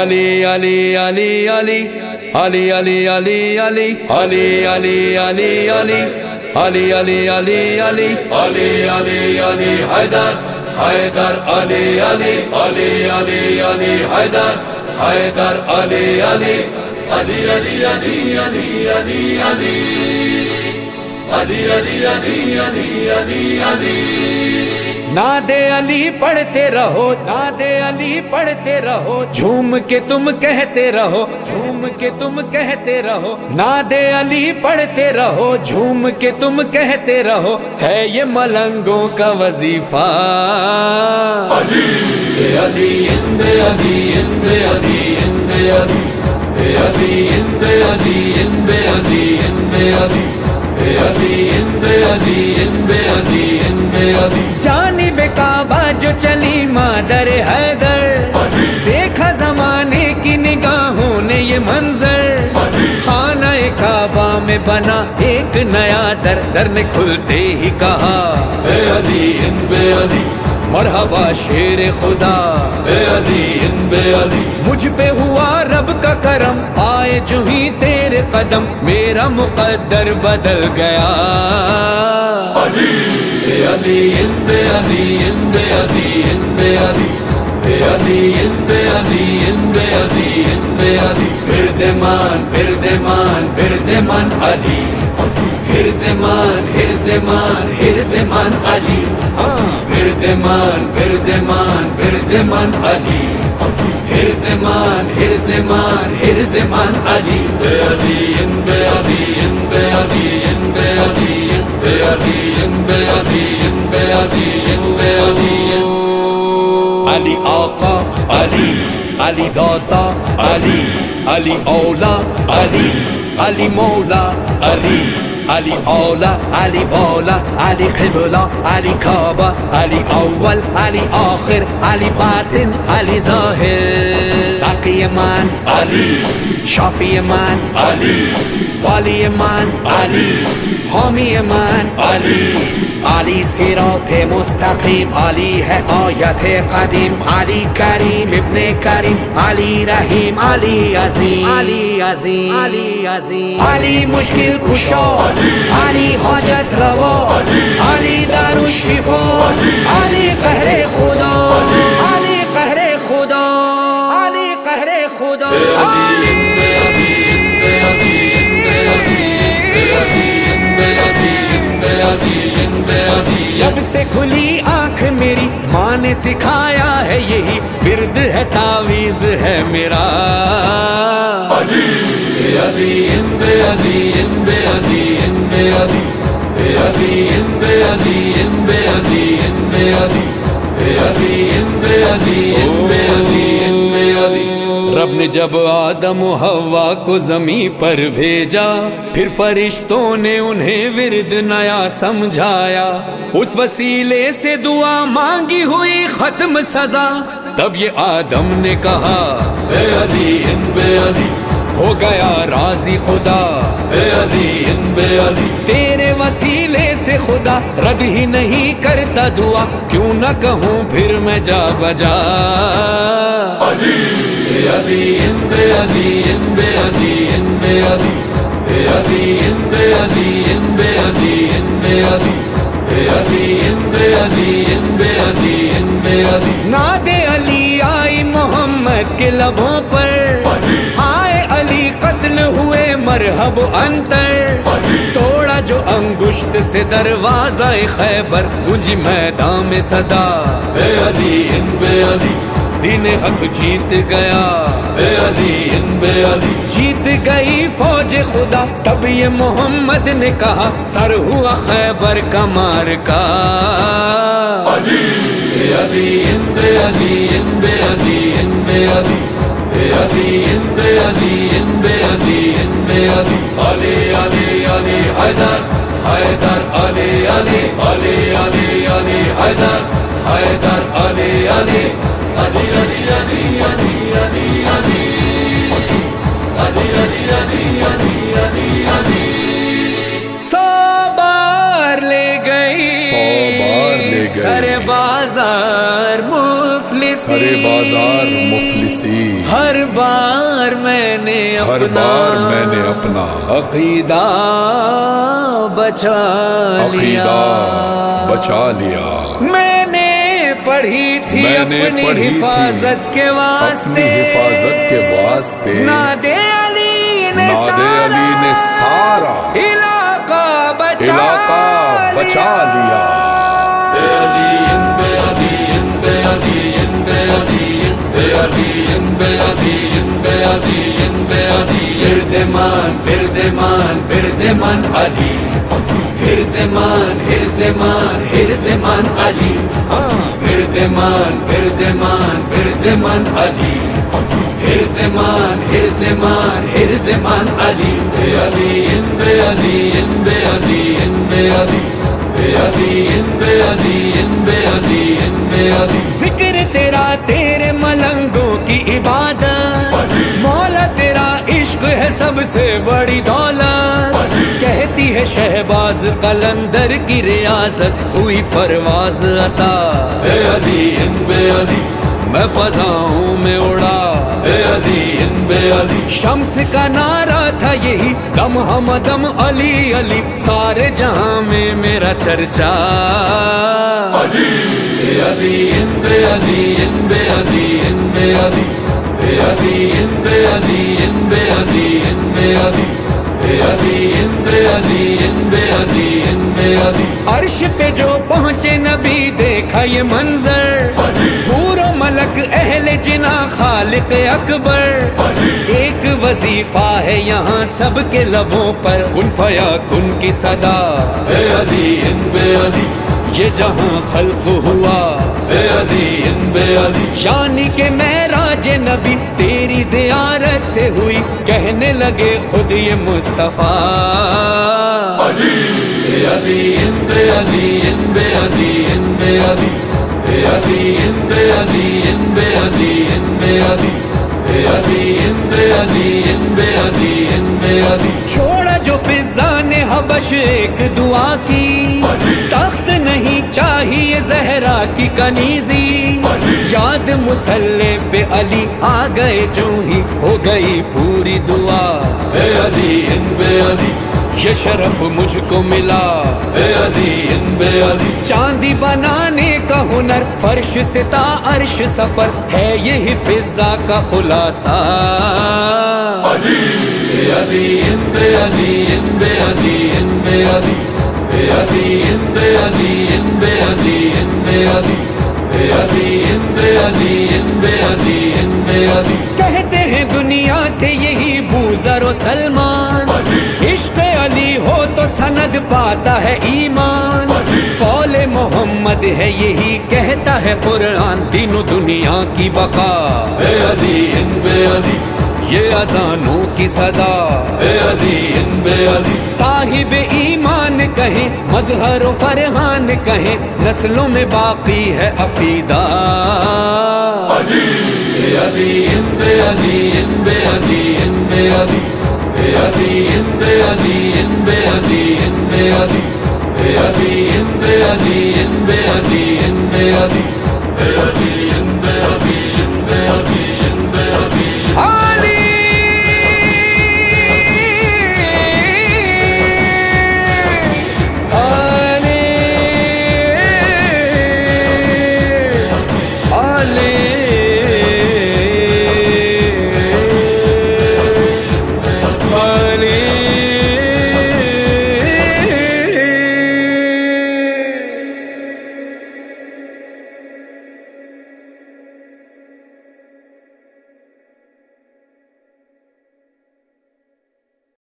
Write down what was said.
علی علی علی علی علی علی علی علی علی علی علی علی علی علی علی علی علی علی علی حیدر حیدر علی علی علی علی علی حیدر حیدر علی علی علی علی علی علی علی علی علی علی علی علی علی علی ناد علی پڑھتے رہو ناد علی پڑھتے رہو جھوم کے تم کہتے رہو جھوم کے تم کہتے رہو ناد علی پڑھتے رہو جھوم کے تم کہتے رہو ہے یہ ملنگوں کا وظیفہ علی علی بے علی بے علی بے علی بے علی بے علی بے علی بے علی جانب کعبہ جو چلی مادر حیدر دیکھا زمانے کی نگاہوں نے یہ منظر خانہ کعبہ میں بنا ایک نیا در در نے کھلتے ہی کہا اے علی بے علی مرحبا شیر خدا اے علی بے علی مجھ پہ ہوا رب کا کرم آئے جو ہی تیرے قدم میرا مقدر بدل گیا علی علی بے علی بے علی بے علی بے علی بے علی بے علی بے علی فردمان فردمان فردمان علی ہرزمان ہرزمان ہرزمان علی فردمان فردمان فردمان علی ہرزمان ہرزمان ہرزمان علی بے علی بے علی بے علی بے علی بے علی بے علی بے علی بے علی علی آقا علی علی دادا علی علی اولا علی علی مولا علی علی اولا علی بالا علی قبلہ علی کعبہ علی اول علی آخر علی باطن علی ظاہر ساقی مان علی شافی مان علی والی مان علی حامی مان علی علی صراط مستقیم علی ہے آیت قدیم علی کریم ابن کریم علی رحیم علی عظیم علی عظیم علی عظیم علی مشکل کشا علی حاجت روا علی دار الشفا علی قہر خدا علی قہر خدا علی قہر خدا علی جب سے کھلی آنکھ میری ماں نے سکھایا ہے یہی ورد ہے تعویذ ہے میرا علی علی بے علی بے علی بے علی بے علی بے علی بے علی بے علی بے علی بے علی بے علی بے علی رب نے جب آدم و حوا کو زمین پر بھیجا پھر فرشتوں نے انہیں ورد نیا سمجھایا اس وسیلے سے دعا مانگی ہوئی ختم سزا تب یہ آدم نے کہا اے علی بے علی ہو گیا راضی خدا اے علی بے علی تیرے وسیلے سے خدا رد ہی نہیں کرتا دعا کیوں نہ کہوں پھر میں جا بجا علی علی بے علی بے علی بے علی بے علی بے علی بے علی بے علی بے علی بے علی بے علی بے علی ناد علی آئی محمد کے لبوں پر آئے علی قتل ہوئے مرحب انتر توڑا جو انگشت سے دروازہ خیبر گونجی میدان میں صدا اے علی بے علی دین حق جیت گیا اے علی بے علی جیت گئی فوج خدا تب یہ محمد نے کہا سر ہوا خیبر کا مارکا علی علی بے علی بے علی بے علی بے علی بے علی بے علی بے علی علی علی علی حیدر حیدر علی علی علی علی علی حیدر حیدر علی علی علی علی علی علی علی علی علی علی علی علی علی علی 100 بار لے گئی سر بازار مفلسی ہر بار میں نے اپنا عقیدہ بچا لیا میں نے پڑھی تھی اپنی حفاظت کے واسطے ناد علی نے سارا علاقہ بچا لیا وردمان علی ہرزمان علی وردمان علی ہرزمان علی ذکر تیرا تیرے ملنگوں کی عبادت مولا تیرا عشق ہے سب سے بڑی دولت کہتی ہے شہباز قلندر کی ریاضت ہوئی پرواز عطا میں فضاؤں میں اڑا شمس کا نعرہ تھا یہی دم ہم دم علی علی سارے جہاں میں میرا چرچا عرش پہ جو پہنچے نبی دیکھا یہ منظر پورا ملک اہل جنا خالق اکبر ایک وظیفہ ہے یہاں سب کے لبوں پر کن فیاکن کی صدا یہ جہاں خلق ہوا یعنی کہ معراج نبی تیری زیارت سے ہوئی کہنے لگے خود یہ مصطفیٰ چھوڑا جو فضا نے حبش ایک دعا کی تخت نہیں چاہیے زہرا کی کنیزی یاد مسلح پہ علی آ گئے جو ہی ہو گئی پوری دعا یہ شرف مجھ کو ملا چاندی بنانے کا ہنر فرش سے تا عرش سفر ہے یہی فضا کا خلاصہ کہتے ہیں دنیا سے یہی بوذر و سلمان عشق علی ہو تو سند پاتا ہے ایمان قول محمد ہے یہی کہتا ہے قرآن دین و دنیا کی بقا یہ اذانوں کی صدا صاحب ایمان کہیں مظہر و فرحان کہیں نسلوں میں باقی ہے عقیدہ علی